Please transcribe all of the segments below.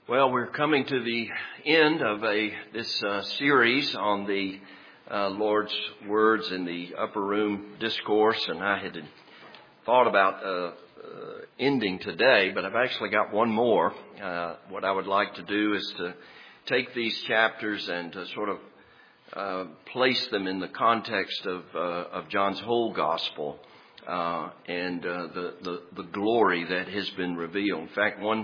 Well, we're coming to the end of this series on the Lord's words in the upper room discourse, and I had thought about ending today, but I've actually got one more. What I would like to do is to take these chapters and to sort of place them in the context of John's whole gospel and the glory that has been revealed. In fact, one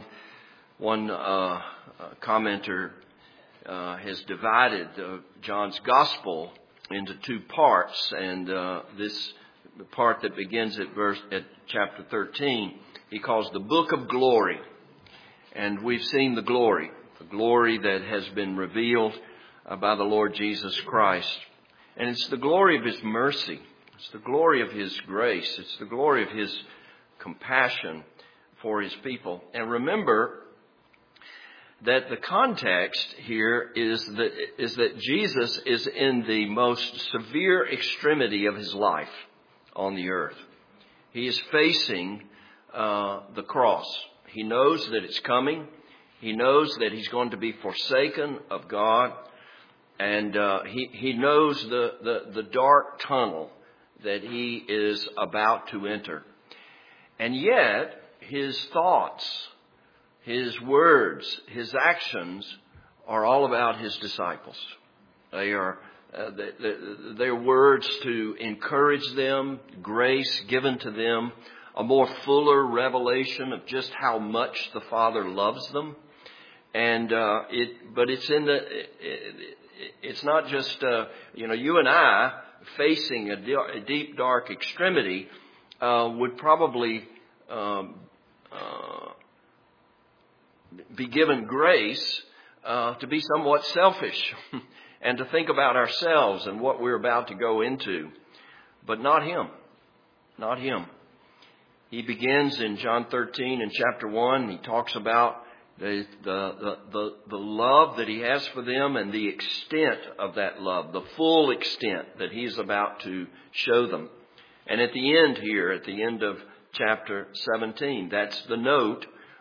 commenter has divided John's gospel into two parts, and this the part that begins at chapter 13 he calls the book of glory. And we've seen the glory that has been revealed by the Lord Jesus Christ. And it's the glory of His mercy. It's the glory of His grace. It's the glory of His compassion for His people. And remember that the context here is that Jesus is in the most severe extremity of His life on the earth. He is facing the cross. He knows that it's coming. He knows that He's going to be forsaken of God. And he knows the dark tunnel that He is about to enter. And yet, His thoughts, His words, His actions are all about His disciples. They are their words to encourage them, grace given to them, a more fuller revelation of just how much the Father loves them. And it's not just you and I facing a deep dark extremity would probably be given grace to be somewhat selfish and to think about ourselves and what we're about to go into. But not Him. Not Him. He begins in John 13 in chapter 1. He talks about the love that He has for them and the extent of that love, the full extent that He's about to show them. And at the end here, at the end of chapter 17, that's the note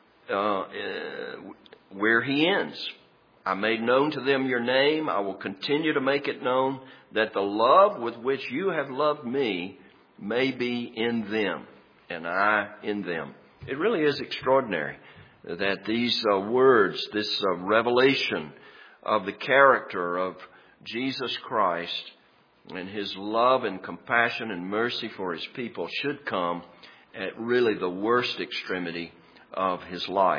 where He ends. I made known to them your name. I will continue to make it known, that the love with which you have loved me may be in them and I in them. It really is extraordinary that these words, this revelation of the character of Jesus Christ and His love and compassion and mercy for His people should come at really the worst extremity of His life.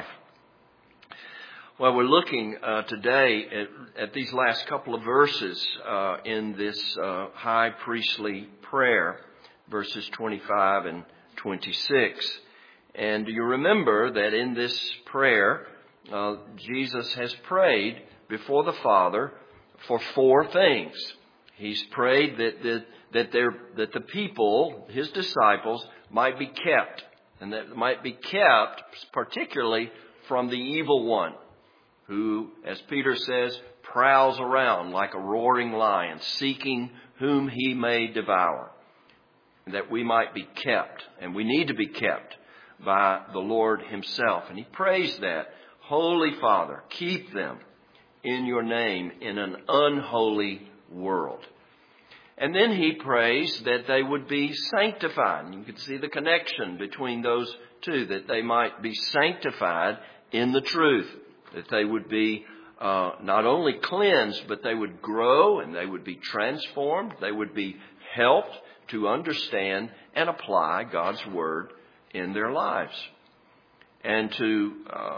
Well, we're looking today at these last couple of verses in this high priestly prayer, verses 25 and 26. And you remember that in this prayer, Jesus has prayed before the Father for four things. He's prayed that the people, His disciples, might be kept, and that might be kept particularly from the evil one, who, as Peter says, prowls around like a roaring lion, seeking whom he may devour. That we might be kept, and we need to be kept by the Lord Himself. And He prays that, Holy Father, keep them in your name in an unholy world. And then He prays that they would be sanctified. You can see the connection between those two, that they might be sanctified in the truth, that they would be not only cleansed, but they would grow and they would be transformed. They would be helped to understand and apply God's Word in their lives. And to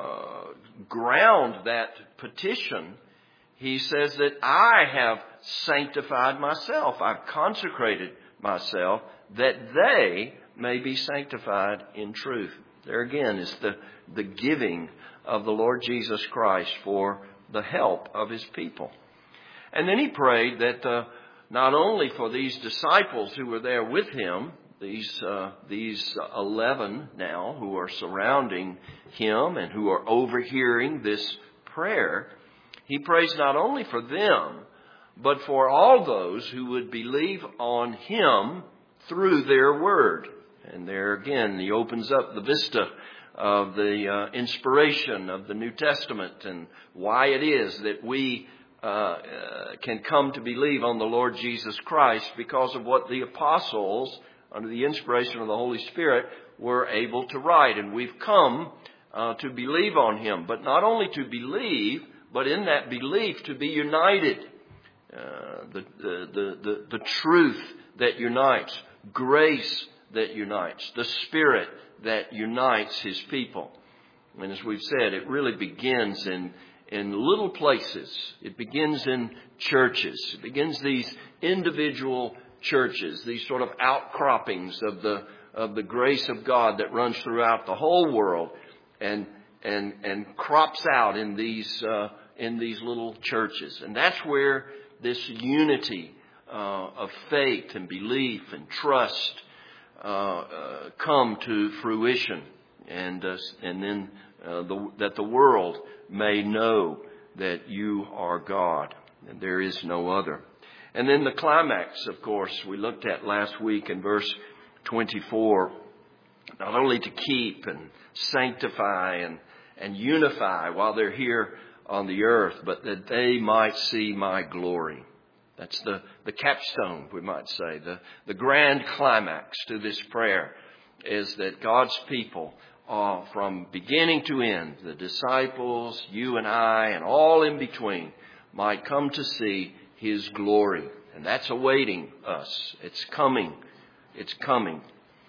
ground that petition, He says that I have sanctified myself. I've consecrated myself that they may be sanctified in truth. There again is the giving of the Lord Jesus Christ for the help of His people. And then He prayed that not only for these disciples who were there with Him, these 11 now who are surrounding Him and who are overhearing this prayer, He prays not only for them, but for all those who would believe on Him through their word. And there again, He opens up the vista the inspiration of the New Testament and why it is that we can come to believe on the Lord Jesus Christ because of what the apostles, under the inspiration of the Holy Spirit, were able to write. And we've come to believe on Him, but not only to believe, but in that belief to be united. The truth that unites, grace that unites, the Spirit that unites His people. And as we've said, it really begins in little places. It begins in churches. It begins these individual churches, these sort of outcroppings of the grace of God that runs throughout the whole world and crops out in these little churches. And that's where this unity of faith and belief and trust come to fruition, and then that the world may know that you are God and there is no other. And then the climax, of course, we looked at last week in verse 24, not only to keep and sanctify and unify while they're here on the earth, but that they might see my glory. That's the capstone, we might say. The grand climax to this prayer is that God's people, from beginning to end, the disciples, you and I, and all in between, might come to see His glory. And that's awaiting us. It's coming. It's coming.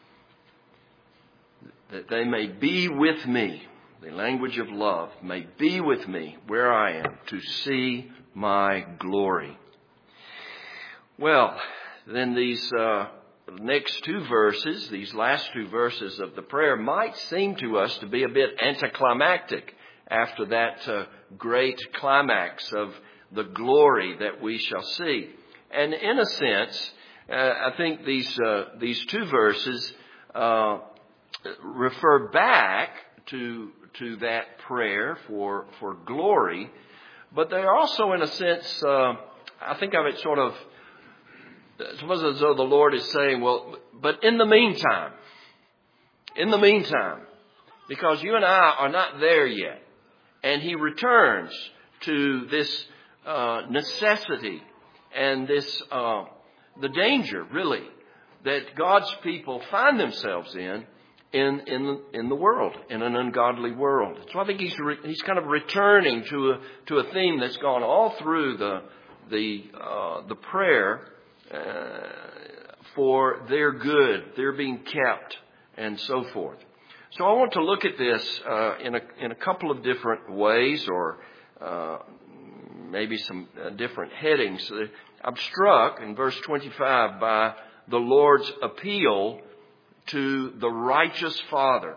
That they may be with me, the language of love, may be with me where I am to see my glory. Well, then these next two verses, these last two verses of the prayer might seem to us to be a bit anticlimactic after that great climax of the glory that we shall see. And in a sense, I think these two verses refer back to that prayer for glory, but they're also, in a sense, I think of it sort of, it's almost as though the Lord is saying, well, but in the meantime, because you and I are not there yet, and He returns to this necessity and this the danger, really, that God's people find themselves in the world, in an ungodly world. So I think He's kind of returning to a theme that's gone all through the prayer. For their good, their being kept, and so forth. So I want to look at this in a couple of different ways, or maybe some different headings. I'm struck in verse 25 by the Lord's appeal to the righteous Father,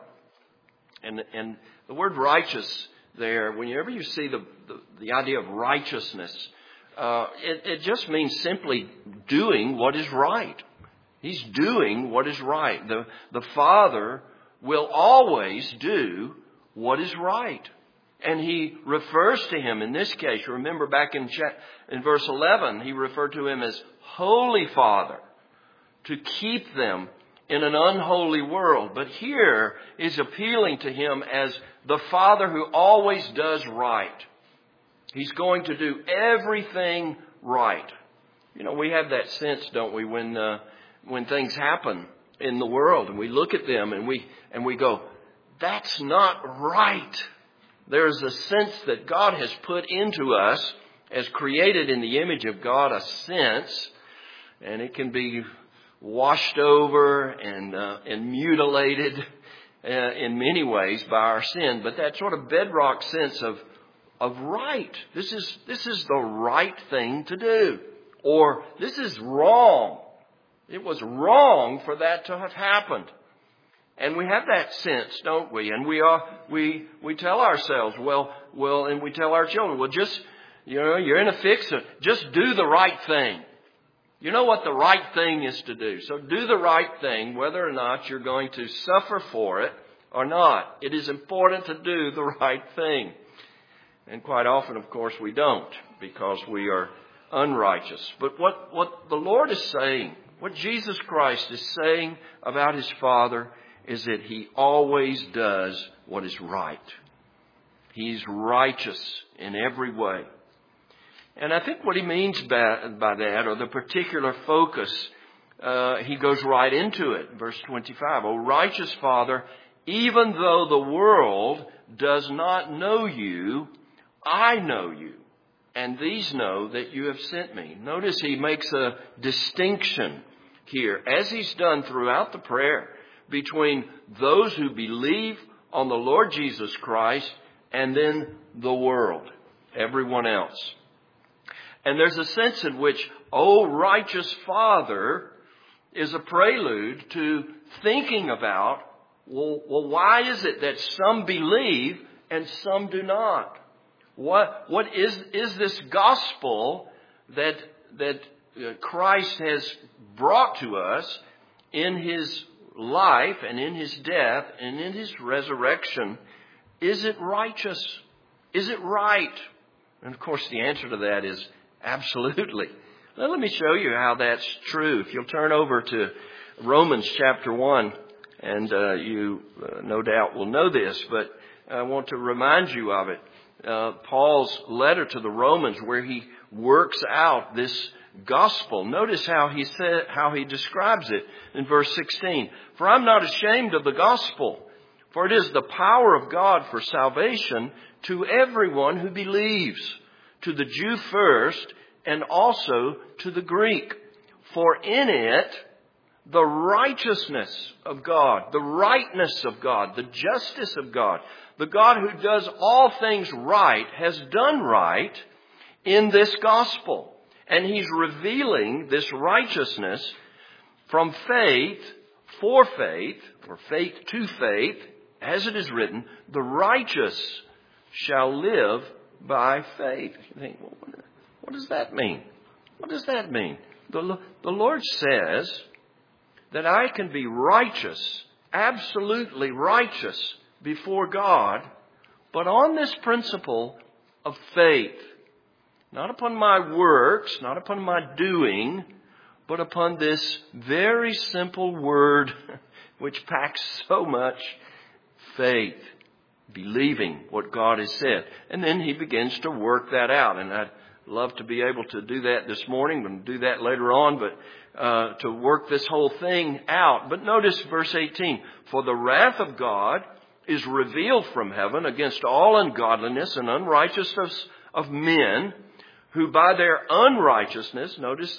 and the word righteous there. Whenever you see the idea of righteousness, it just means simply doing what is right. He's doing what is right. The Father will always do what is right. And He refers to Him in this case. Remember back in verse 11, He referred to Him as Holy Father, to keep them in an unholy world. But here is appealing to Him as the Father who always does right. He's going to do everything right. You know, we have that sense, don't we, when things happen in the world and we look at them and we go, that's not right. There's a sense that God has put into us as created in the image of God, a sense, and it can be washed over and mutilated in many ways by our sin. But that sort of bedrock sense of right. This is the right thing to do. Or this is wrong. It was wrong for that to have happened. And we have that sense, don't we? And we tell ourselves, well, and we tell our children, well, just, you're in a fix. Just do the right thing. You know what the right thing is to do. So do the right thing, whether or not you're going to suffer for it or not. It is important to do the right thing. And quite often, of course, we don't, because we are unrighteous. But what the Lord is saying, what Jesus Christ is saying about His Father, is that He always does what is right. He's righteous in every way. And I think what He means by that, or the particular focus, He goes right into it. Verse 25, O righteous Father, even though the world does not know you, I know you. And these know that you have sent me. Notice He makes a distinction here, as He's done throughout the prayer, between those who believe on the Lord Jesus Christ and then the world, everyone else. And there's a sense in which, O righteous Father, is a prelude to thinking about, well, why is it that some believe and some do not? What is this gospel that Christ has brought to us in His life and in His death and in His resurrection? Is it righteous? Is it right? And of course the answer to that is absolutely. Now, let me show you how that's true. If you'll turn over to Romans chapter 1, and you no doubt will know this, but I want to remind you of it. Paul's letter to the Romans, where he works out this gospel. Notice how he describes it in verse 16. For I'm not ashamed of the gospel, for it is the power of God for salvation to everyone who believes, to the Jew first, and also to the Greek. For in it, the righteousness of God, the rightness of God, the justice of God, the God who does all things right, has done right in this gospel. And He's revealing this righteousness from faith for faith, or faith to faith, as it is written, the righteous shall live by faith. You think, well, what does that mean? What does that mean? The Lord says that I can be righteous, absolutely righteous before God, but on this principle of faith. Not upon my works, not upon my doing, but upon this very simple word which packs so much faith, believing what God has said. And then He begins to work that out. And I'd love to be able to do that this morning. We'll do that later on, but to work this whole thing out. But notice verse 18. For the wrath of God is revealed from heaven against all ungodliness and unrighteousness of men, who by their unrighteousness, notice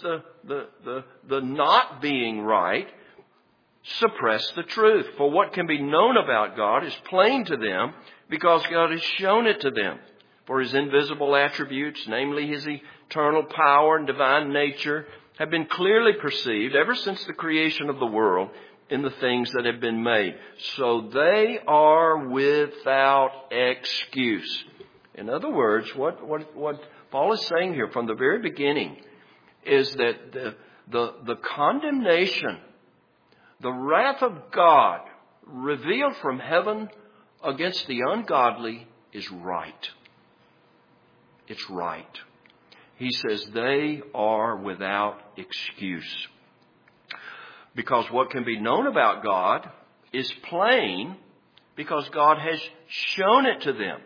the not being right, suppress the truth. For what can be known about God is plain to them, because God has shown it to them. For His invisible attributes, namely His eternal power and divine nature, have been clearly perceived ever since the creation of the world in the things that have been made. So they are without excuse. In other words, what Paul is saying here from the very beginning is that the condemnation, the wrath of God revealed from heaven against the ungodly is right. It's right. He says they are without excuse. Because what can be known about God is plain because God has shown it to them.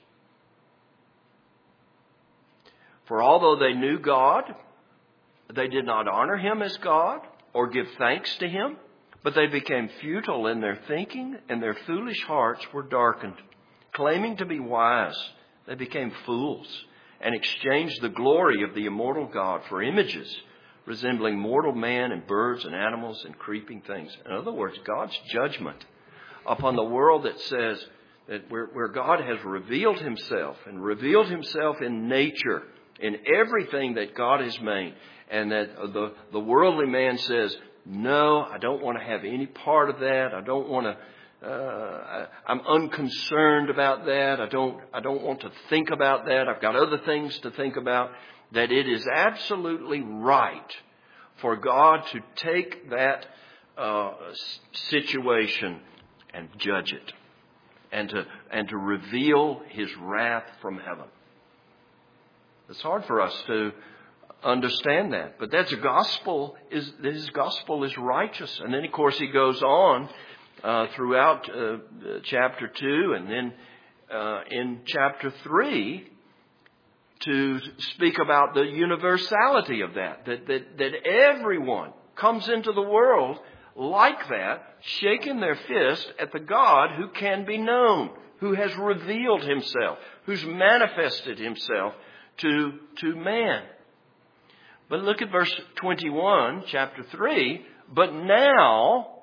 For although they knew God, they did not honor Him as God or give thanks to Him, but they became futile in their thinking, and their foolish hearts were darkened. Claiming to be wise, they became fools and exchanged the glory of the immortal God for images resembling mortal man and birds and animals and creeping things. In other words, God's judgment upon the world that says that where God has revealed Himself and revealed Himself in nature, in everything that God has made, and that the worldly man says, no, I don't want to have any part of that. I don't want to. I'm unconcerned about that. I don't want to think about that. I've got other things to think about. That it is absolutely right for God to take that situation and judge it, and to reveal His wrath from heaven. It's hard for us to understand that, but that's a gospel. His gospel is righteous. And then, of course, he goes on throughout chapter 2 and then in chapter 3 to speak about the universality of that everyone comes into the world like that, shaking their fist at the God who can be known, who has revealed himself, who's manifested himself to man. But look at verse 21, chapter 3. But now,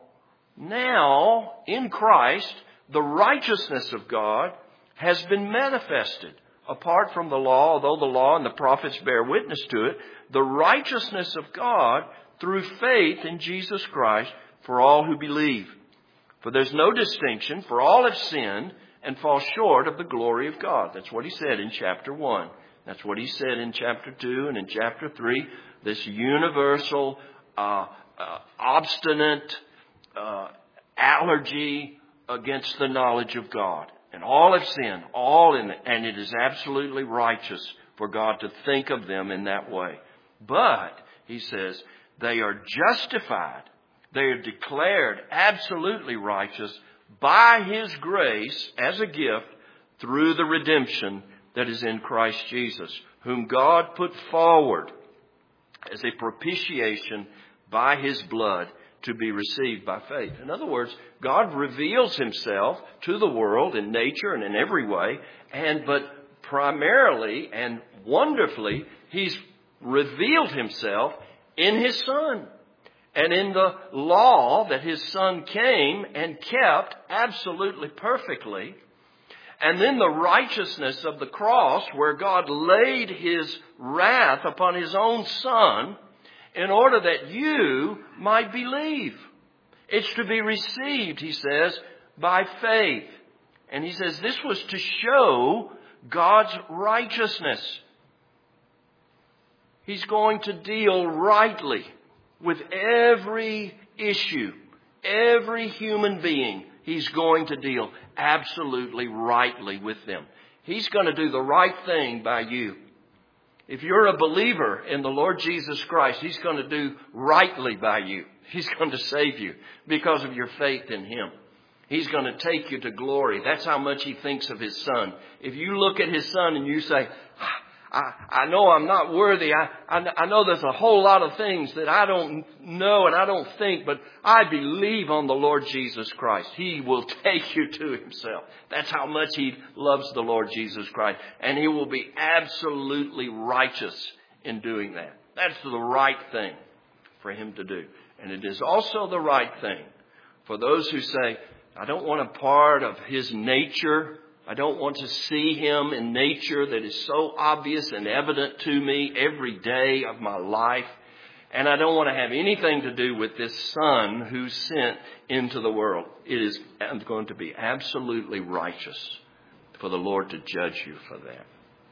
in Christ, the righteousness of God has been manifested. Apart from the law, although the law and the prophets bear witness to it, the righteousness of God through faith in Jesus Christ for all who believe. For there's no distinction, for all have sinned and fall short of the glory of God. That's what he said in chapter 1. That's what he said in chapter 2 and in chapter 3. This universal, obstinate allergy against the knowledge of God. And all have sinned, and it is absolutely righteous for God to think of them in that way. But, he says, they are justified. They are declared absolutely righteous by his grace as a gift through the redemption that is in Christ Jesus, whom God put forward as a propitiation by his blood to be received by faith. In other words, God reveals himself to the world in nature and in every way, but primarily and wonderfully, he's revealed himself in his Son and in the law that his Son came and kept absolutely perfectly. And then the righteousness of the cross, where God laid his wrath upon his own Son in order that you might believe. It's to be received, he says, by faith. And he says this was to show God's righteousness. He's going to deal rightly with every issue, every human being. He's going to deal absolutely rightly with them. He's going to do the right thing by you. If you're a believer in the Lord Jesus Christ, he's going to do rightly by you. He's going to save you because of your faith in him. He's going to take you to glory. That's how much he thinks of his Son. If you look at his Son and you say, I know I'm not worthy. I know there's a whole lot of things that I don't know and I don't think, but I believe on the Lord Jesus Christ. He will take you to himself. That's how much he loves the Lord Jesus Christ. And he will be absolutely righteous in doing that. That's the right thing for him to do. And it is also the right thing for those who say, I don't want a part of his nature. I don't want to see him in nature that is so obvious and evident to me every day of my life. And I don't want to have anything to do with this Son who's sent into the world. It is going to be absolutely righteous for the Lord to judge you for that.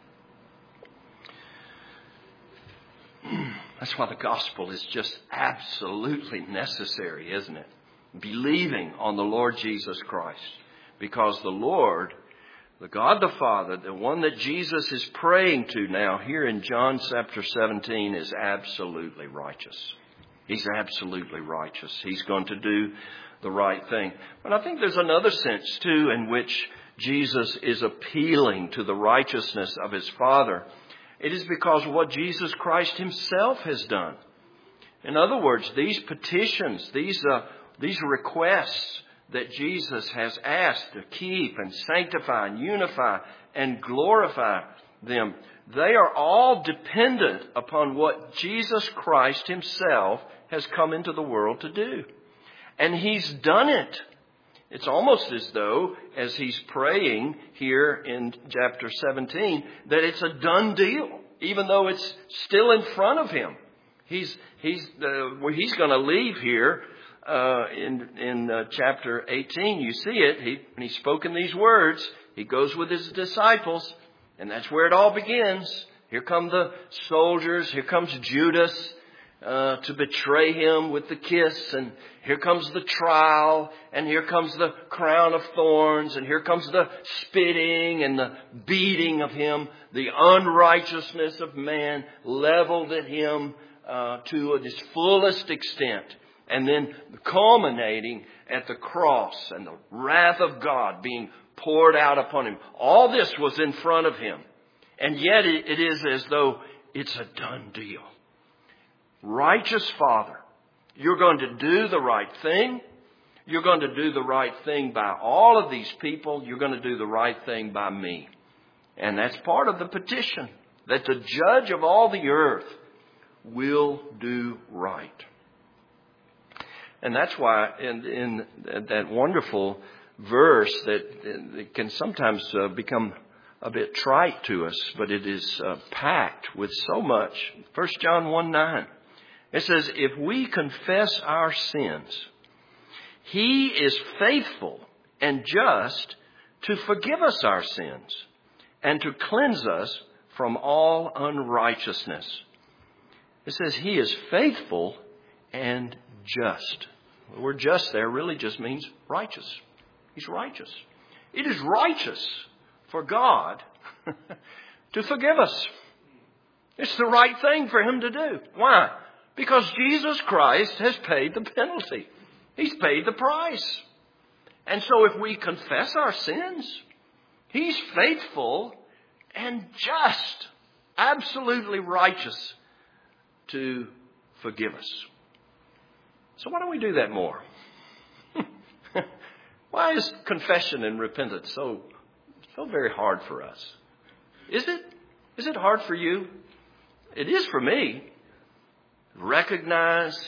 That's why the gospel is just absolutely necessary, isn't it? Believing on the Lord Jesus Christ. Because the Lord, the God the Father, the one that Jesus is praying to now here in John chapter 17, is absolutely righteous. He's absolutely righteous. He's going to do the right thing. But I think there's another sense too in which Jesus is appealing to the righteousness of his Father. It is because of what Jesus Christ himself has done. In other words, these petitions, these requests that Jesus has asked to keep and sanctify and unify and glorify them, they are all dependent upon what Jesus Christ himself has come into the world to do. And he's done it. It's almost as though, as he's praying here in chapter 17, that it's a done deal, even though it's still in front of him. He's going to leave here in chapter 18. You see it. When he's spoken these words, he goes with his disciples, and that's where it all begins. Here come the soldiers. Here comes Judas to betray him with the kiss, and here comes the trial, and here comes the crown of thorns, and here comes the spitting and the beating of him, the unrighteousness of man leveled at him to its fullest extent. and then culminating at the cross and the wrath of God being poured out upon him. All this was in front of him. And yet it is as though it's a done deal. Righteous Father, you're going to do the right thing. You're going to do the right thing by all of these people. You're going to do the right thing by me. And that's part of the petition, that the judge of all the earth will do right. And that's why in that wonderful verse that can sometimes become a bit trite to us, but it is packed with so much. 1 John 1:9. It says, if we confess our sins, He is faithful and just to forgive us our sins and to cleanse us from all unrighteousness. It says He is faithful and just. The word just there really just means righteous. He's righteous. It is righteous for God to forgive us. It's the right thing for Him to do. Why? Because Jesus Christ has paid the penalty. He's paid the price. And so if we confess our sins, He's faithful and just, absolutely righteous to forgive us. So why don't we do that more? Why is confession and repentance so very hard for us? Is it? Is it hard for you? It is for me. Recognize,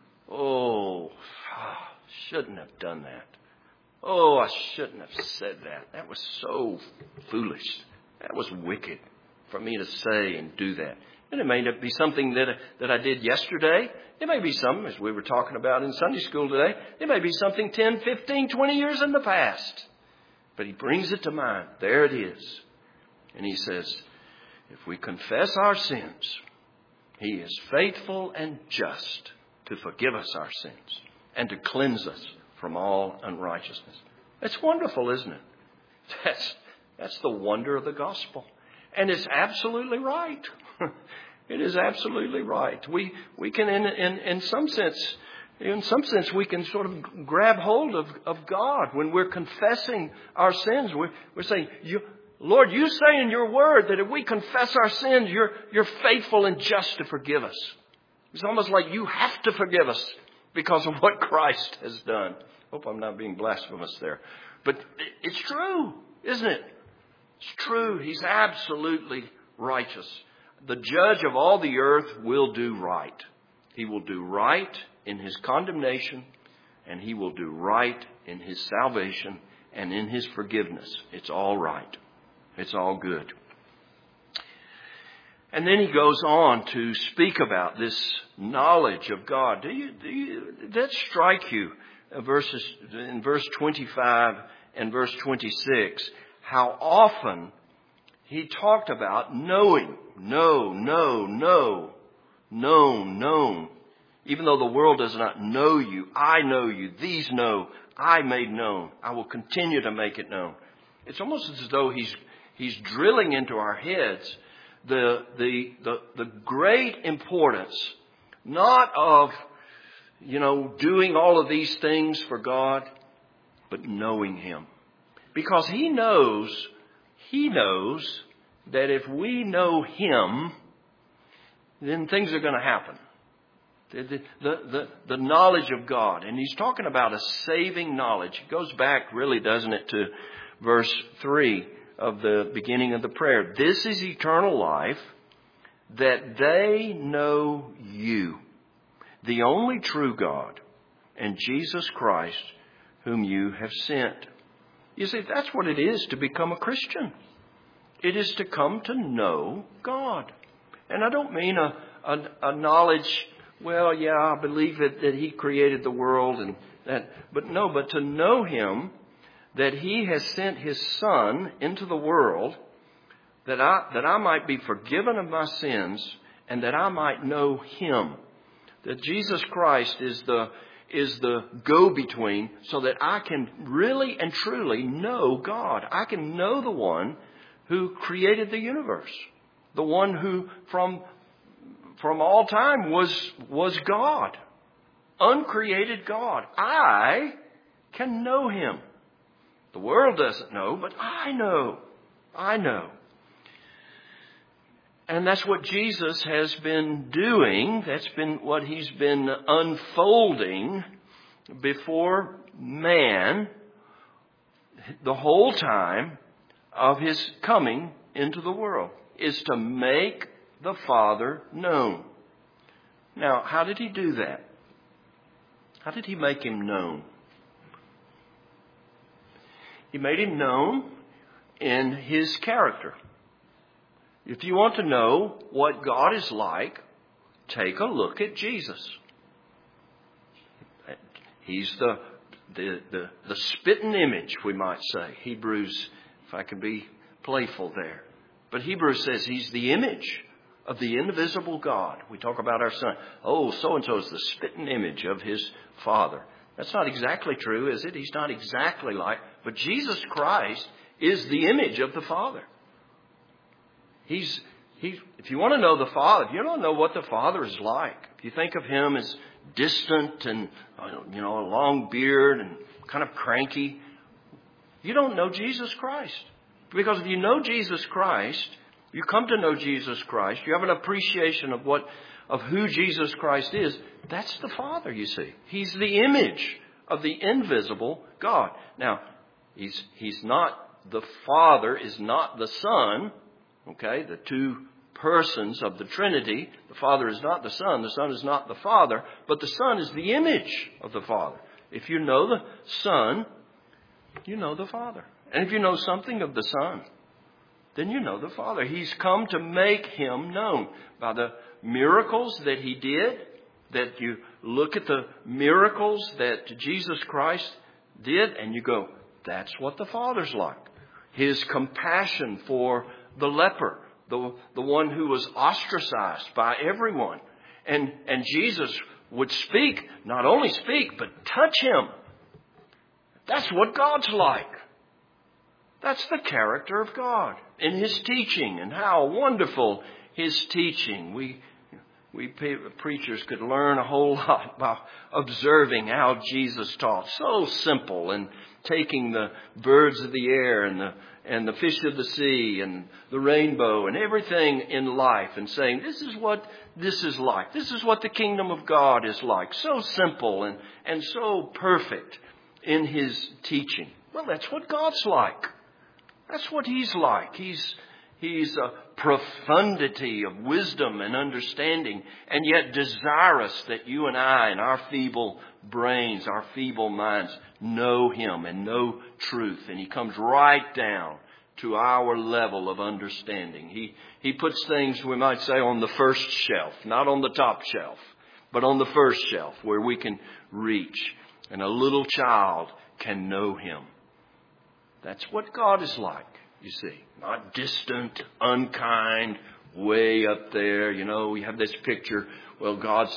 shouldn't have done that. I shouldn't have said that. That was so foolish. That was wicked for me to say and do that. And it may not be something that I did yesterday. It may be something, as we were talking about in Sunday school today, it may be something 10, 15, 20 years in the past. But He brings it to mind. There it is. And He says, if we confess our sins, He is faithful and just to forgive us our sins and to cleanse us from all unrighteousness. That's wonderful, isn't it? That's the wonder of the gospel. And it's absolutely right. It is absolutely right. We can, in some sense, we can sort of grab hold of God when we're confessing our sins. We're saying, Lord, you say in your word that if we confess our sins, you're faithful and just to forgive us. It's almost like you have to forgive us because of what Christ has done. Hope I'm not being blasphemous there. But it's true, isn't it? It's true. He's absolutely righteous. The judge of all the earth will do right. He will do right in His condemnation, and He will do right in His salvation and in His forgiveness. It's all right. It's all good. And then he goes on to speak about this knowledge of God. Did that strike you? In verse 25 and verse 26, how often he talked about knowing. Known. Even though the world does not know you, I know you. These know, I made known. I will continue to make it known. It's almost as though he's drilling into our heads the great importance, not of, doing all of these things for God, but knowing Him. Because He knows that if we know Him, then things are going to happen. The knowledge of God. And he's talking about a saving knowledge. It goes back, really, doesn't it, to verse 3 of the beginning of the prayer. This is eternal life, that they know you, the only true God, and Jesus Christ, whom you have sent. You see, that's what it is to become a Christian. It is to come to know God. And I don't mean a knowledge, I believe that He created the world and that, but to know Him, that He has sent His Son into the world that I might be forgiven of my sins and that I might know Him. That Jesus Christ is the go-between so that I can really and truly know God. I can know the one who created the universe. The one who from all time was God. uncreated God. I can know him. The world doesn't know, but I know. I know. And that's what Jesus has been doing. That's been what he's been unfolding before man the whole time of his coming into the world, is to make the Father known. Now, how did he do that? How did he make him known? He made him known in his character. If you want to know what God is like, take a look at Jesus. He's the spitting image, we might say. Hebrews, if I can be playful there. But Hebrews says he's the image of the invisible God. We talk about our son. Oh, so-and-so is the spitting image of his Father. That's not exactly true, is it? He's not exactly like. But Jesus Christ is the image of the Father. If you want to know the Father, if you don't know what the Father is like, if you think of him as distant and, a long beard and kind of cranky, you don't know Jesus Christ. Because if you know Jesus Christ, you come to know Jesus Christ, you have an appreciation of who Jesus Christ is. That's the Father, you see. He's the image of the invisible God. Now, he's not, the Father is not the Son. Okay, the two persons of the Trinity. The Father is not the Son is not the Father, but the Son is the image of the Father. If you know the Son, you know the Father. And if you know something of the Son, then you know the Father. He's come to make him known by the miracles that he did, that you look at the miracles that Jesus Christ did, and you go, that's what the Father's like. His compassion for the leper, the one who was ostracized by everyone. And Jesus would speak, not only speak, but touch him. That's what God's like. That's the character of God in his teaching, and how wonderful his teaching. We preachers could learn a whole lot by observing how Jesus taught. So simple, and taking the birds of the air and the fish of the sea and the rainbow and everything in life, and saying, this is what this is like. This is what the kingdom of God is like. So simple and so perfect in his teaching. Well, that's what God's like. That's what he's like. He's a profundity of wisdom and understanding, and yet desirous that you and I and our feeble brains, our feeble minds know him and know truth. And he comes right down to our level of understanding. He puts things, we might say, on the first shelf, not on the top shelf, but on the first shelf where we can reach, and a little child can know him. That's what God is like, you see. Not distant, unkind, way up there. We have this picture, well,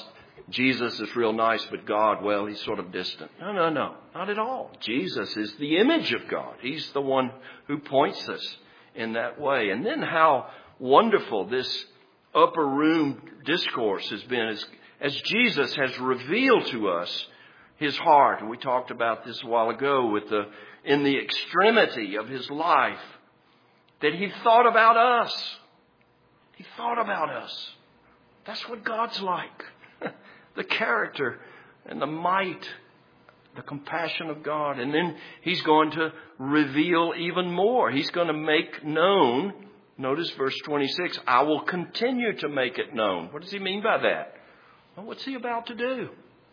Jesus is real nice, but God, well, he's sort of distant. No, not at all. Jesus is the image of God. He's the one who points us in that way. And then how wonderful this upper room discourse has been as Jesus has revealed to us his heart. And we talked about this a while ago in the extremity of his life, that he thought about us. He thought about us. That's what God's like. The character and the might, the compassion of God. And then he's going to reveal even more. He's going to make known, notice verse 26, I will continue to make it known. What does he mean by that? Well, what's he about to do?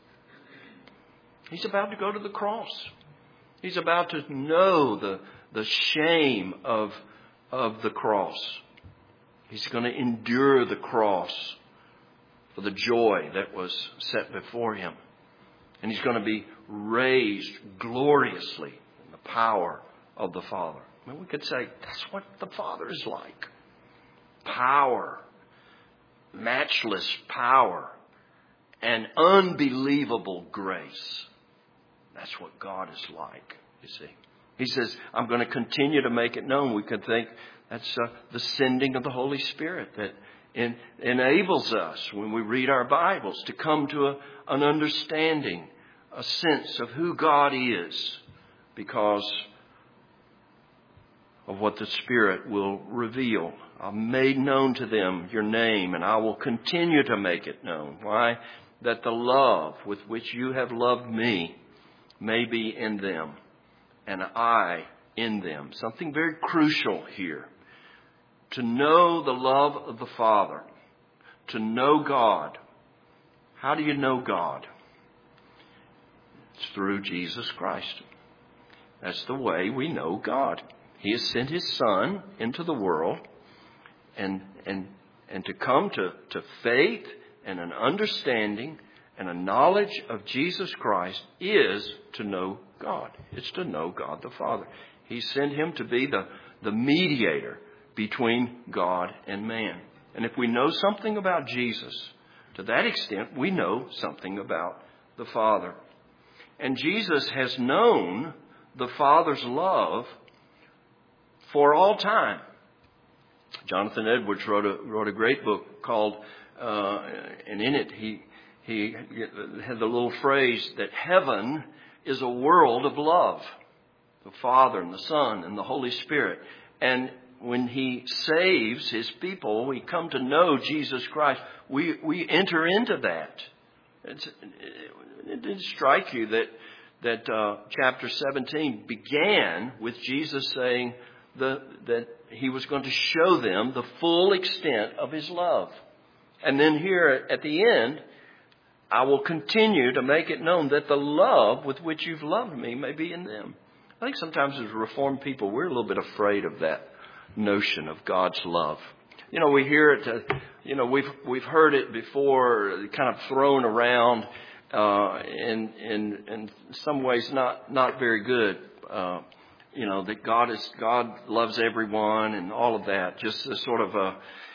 He's about to go to the cross. He's about to know the shame of the cross. He's going to endure the cross for the joy that was set before him. And he's going to be raised gloriously in the power of the Father. I mean, we could say that's what the Father is like. Power, matchless power, and unbelievable grace. That's what God is like, you see. He says, I'm going to continue to make it known. We could think that's the sending of the Holy Spirit, that enables us, when we read our Bibles, to come to an understanding, a sense of who God is, because of what the Spirit will reveal. I've made known to them your name, and I will continue to make it known. Why? That the love with which you have loved me may be in them, and I in them. Something very crucial here. To know the love of the Father, to know God. How do you know God? It's through Jesus Christ. That's the way we know God. He has sent His Son into the world, and to come to faith and an understanding and a knowledge of Jesus Christ is to know God. It's to know God the Father. He sent Him to be the mediator between God and man. And if we know something about Jesus, to that extent, we know something about the Father. And Jesus has known the Father's love for all time. Jonathan Edwards wrote a great book called, and in it he had the little phrase that heaven is a world of love. The Father and the Son and the Holy Spirit. And when He saves His people, we come to know Jesus Christ. We enter into that. It did strike you that chapter 17 began with Jesus saying that He was going to show them the full extent of His love. And then here at the end, I will continue to make it known that the love with which you've loved me may be in them. I think sometimes as Reformed people, we're a little bit afraid of that notion of God's love. You know, we hear it, we've heard it before, kind of thrown around, in some ways not very good. That God loves everyone and all of that. Just a sort of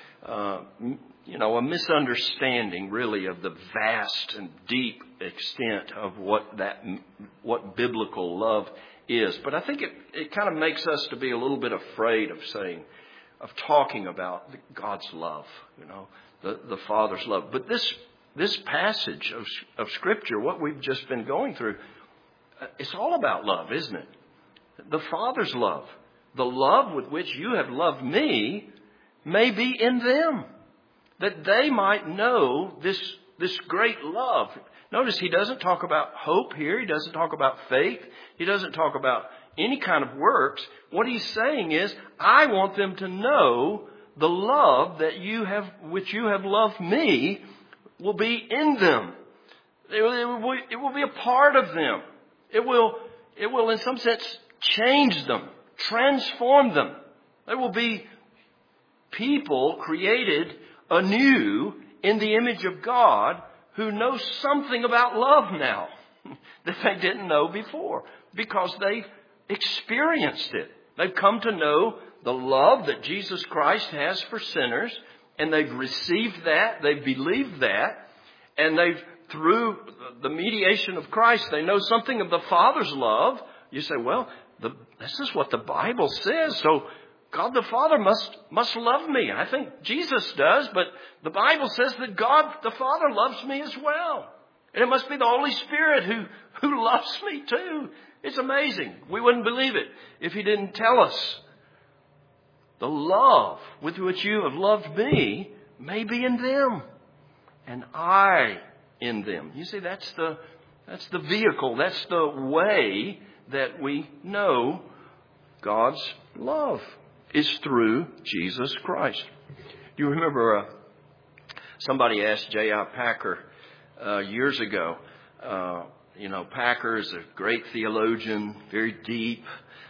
a misunderstanding really of the vast and deep extent of what biblical love is. But I think it kind of makes us to be a little bit afraid of talking about God's love, the Father's love. But this passage of Scripture, what we've just been going through, it's all about love, isn't it? The Father's love. The love with which you have loved me may be in them, that they might know this great love. Notice He doesn't talk about hope here. He doesn't talk about faith. He doesn't talk about any kind of works. What He's saying is, I want them to know the love which you have loved me will be in them. It will be a part of them. It will in some sense change them, transform them. They will be people created anew in the image of God who know something about love now that they didn't know before because they've experienced it. They've come to know the love that Jesus Christ has for sinners, and they've received that, they've believed that, and through the mediation of Christ, they know something of the Father's love. You say, well, this is what the Bible says, so God the Father must love me. I think Jesus does, but the Bible says that God the Father loves me as well. And it must be the Holy Spirit who loves me too. It's amazing. We wouldn't believe it if He didn't tell us. The love with which you have loved me may be in them, and I in them. You see, that's the vehicle, that's the way that we know God's love is through Jesus Christ. You remember somebody asked J.I. Packer years ago. Packer is a great theologian, very deep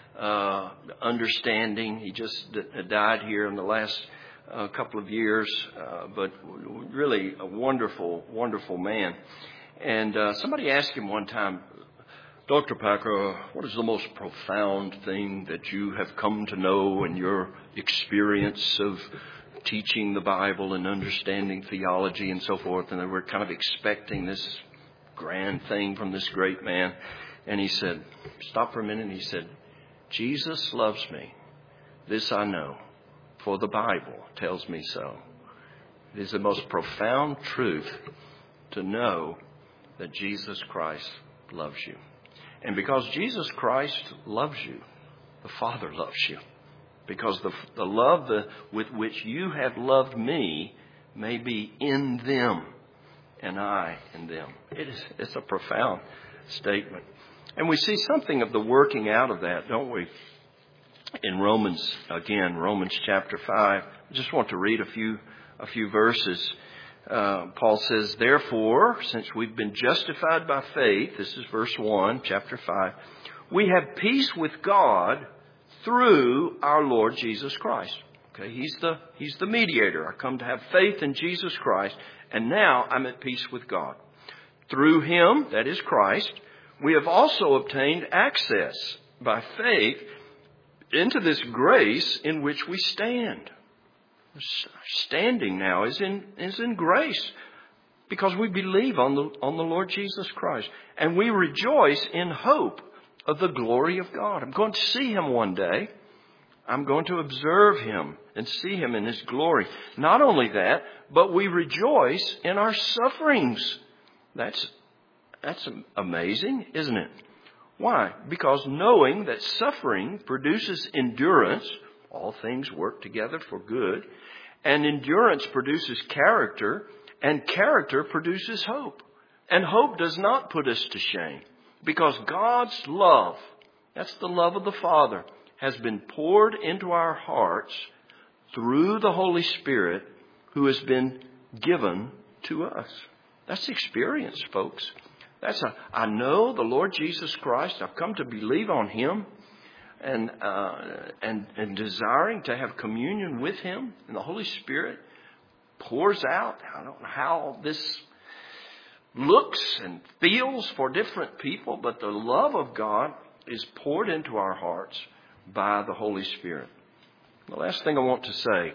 understanding. He just died here in the last couple of years, but really a wonderful, wonderful man. And somebody asked him one time, Dr. Packer, what is the most profound thing that you have come to know in your experience of teaching the Bible and understanding theology and so forth? And they were kind of expecting this grand thing from this great man. And he said, stop for a minute. And he said, Jesus loves me. This I know, for the Bible tells me so. It is the most profound truth to know that Jesus Christ loves you. And because Jesus Christ loves you, the Father loves you. Because the love with which you have loved me may be in them and I in them. It's a profound statement. And we see something of the working out of that, don't we? In Romans chapter 5. I just want to read a few verses. Paul says, therefore, since we've been justified by faith, this is verse 1, chapter 5, we have peace with God through our Lord Jesus Christ. Okay, He's the mediator. I come to have faith in Jesus Christ, and now I'm at peace with God. Through Him, that is Christ, we have also obtained access by faith into this grace in which we stand. Standing now is in grace because we believe on the Lord Jesus Christ, and we rejoice in hope of the glory of God. I'm going to see Him one day. I'm going to observe Him and see Him in His glory. Not only that, but we rejoice in our sufferings. That's amazing, isn't it? Why? Because knowing that suffering produces endurance, all things work together for good, and endurance produces character, and character produces hope. And hope does not put us to shame, because God's love, that's the love of the Father, has been poured into our hearts through the Holy Spirit who has been given to us. That's experience, folks. I know the Lord Jesus Christ. I've come to believe on Him and desiring to have communion with Him. And the Holy Spirit pours out. I don't know how this looks and feels for different people, but the love of God is poured into our hearts by the Holy Spirit. The last thing I want to say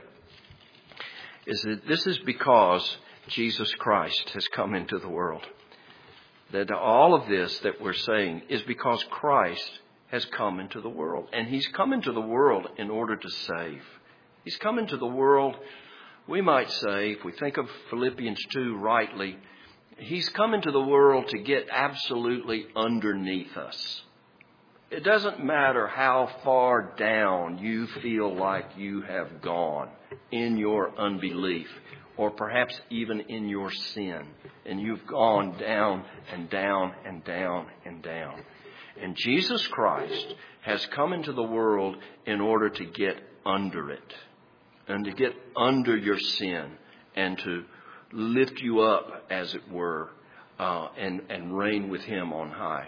is that this is because Jesus Christ has come into the world. That all of this that we're saying is because Christ has come into the world. And He's come into the world in order to save. He's come into the world, we might say, if we think of Philippians 2 rightly, He's come into the world to get absolutely underneath us. It doesn't matter how far down you feel like you have gone in your unbelief, or perhaps even in your sin, and you've gone down and down and down and down. And Jesus Christ has come into the world in order to get under it, and to get under your sin, and to lift you up, as it were, and reign with Him on high.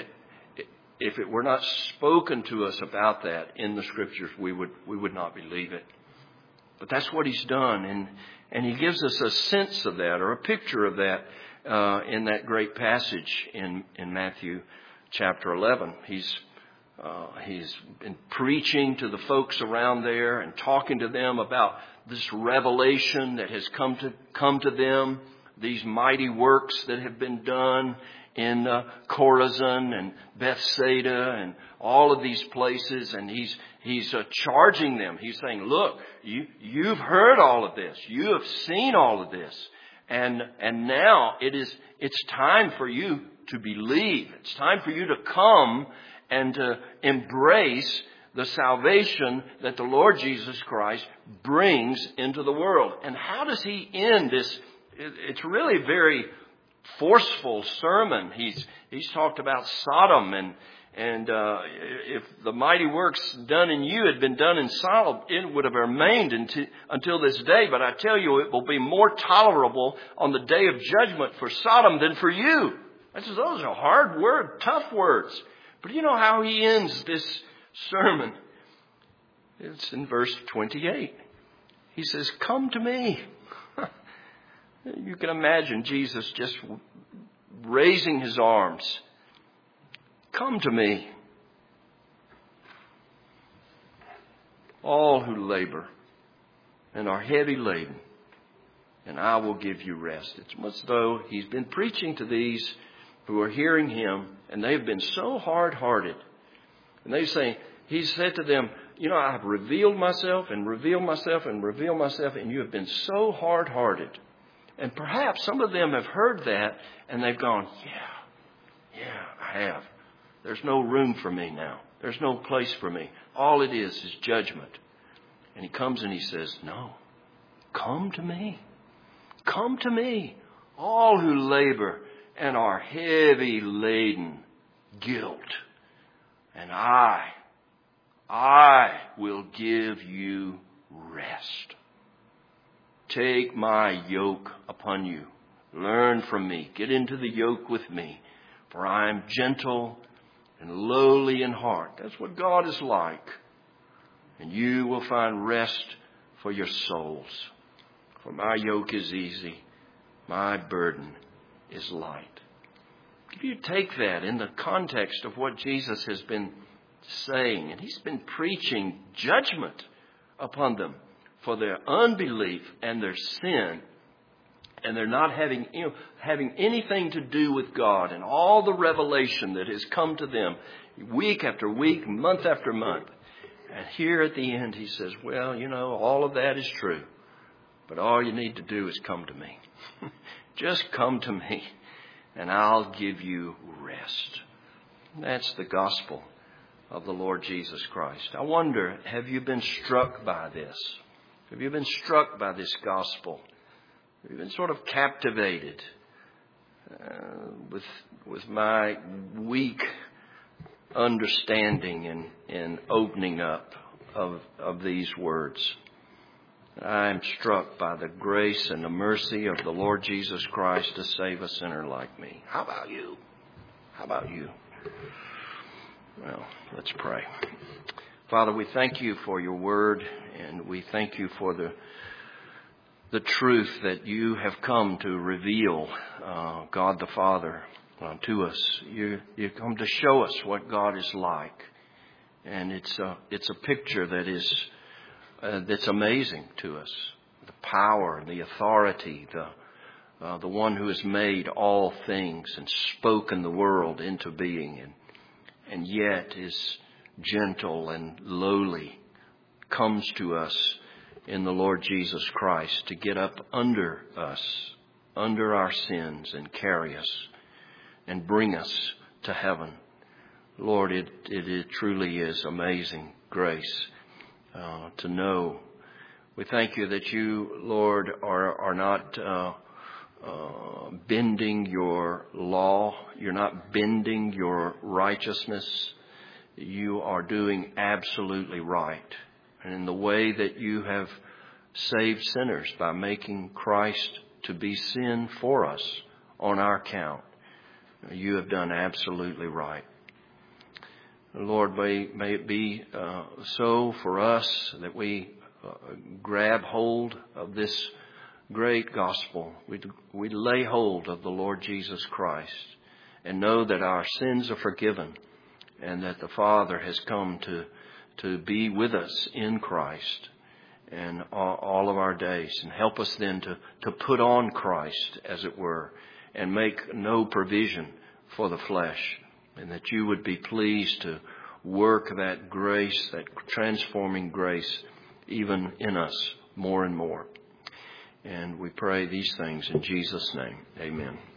If it were not spoken to us about that in the Scriptures, we would not believe it. But that's what He's done, and He gives us a sense of that, or a picture of that, in that great passage in Matthew chapter 11. He's been preaching to the folks around there and talking to them about this revelation that has come to them, these mighty works that have been done in Chorazin and Bethsaida and all of these places, and he's charging them. He's saying, look, you've heard all of this. You have seen all of this. And now it's time for you to believe. It's time for you to come and to embrace the salvation that the Lord Jesus Christ brings into the world. And how does He end this? It's really very forceful sermon. He's talked about Sodom, and if the mighty works done in you had been done in Sodom, it would have remained until this day. But I tell you, it will be more tolerable on the day of judgment for Sodom than for you. Those are hard words, tough words. But you know how He ends this sermon? It's in verse 28. He says, come to me. You can imagine Jesus just raising His arms. Come to me, all who labor and are heavy laden, and I will give you rest. It's as though He's been preaching to these who are hearing Him, and they've been so hard-hearted. And He said to them, I've revealed myself and revealed myself and revealed myself, and you have been so hard-hearted. And perhaps some of them have heard that, and they've gone, yeah, I have. There's no room for me now. There's no place for me. All it is judgment. And he comes and he says, no, come to me. Come to me, all who labor and are heavy laden, guilt. And I will give you rest. Take my yoke upon you. Learn from me. Get into the yoke with me. For I am gentle and lowly in heart. That's what God is like. And you will find rest for your souls. For my yoke is easy. My burden is light. If you take that in the context of what Jesus has been saying, and he's been preaching judgment upon them for their unbelief and their sin, and they're not having anything to do with God, and all the revelation that has come to them week after week, month after month. And here at the end he says, well, all of that is true, but all you need to do is come to me. Just come to me, and I'll give you rest. That's the gospel of the Lord Jesus Christ. I wonder, have you been struck by this? Have you been struck by this gospel? Have you been sort of captivated with my weak understanding and opening up of these words? I am struck by the grace and the mercy of the Lord Jesus Christ to save a sinner like me. How about you? How about you? Well, let's pray. Father, we thank you for your word, and we thank you for the truth that you have come to reveal, God the Father, to us. You come to show us what God is like, and it's a picture that is that's amazing to us. The power, the authority, the one who has made all things and spoken the world into being, and yet is gentle and lowly, comes to us in the Lord Jesus Christ to get up under us, under our sins, and carry us and bring us to heaven. Lord, it truly is amazing grace to know. We thank you that you, Lord, are not bending your law. You're not bending your righteousness. You are doing absolutely right. And in the way that you have saved sinners by making Christ to be sin for us on our account, you have done absolutely right. Lord, may it be so for us that we grab hold of this great gospel. We lay hold of the Lord Jesus Christ and know that our sins are forgiven and that the Father has come to be with us in Christ and all of our days, and help us then to put on Christ, as it were, and make no provision for the flesh, and that you would be pleased to work that grace, that transforming grace, even in us more and more. And we pray these things in Jesus' name. Amen.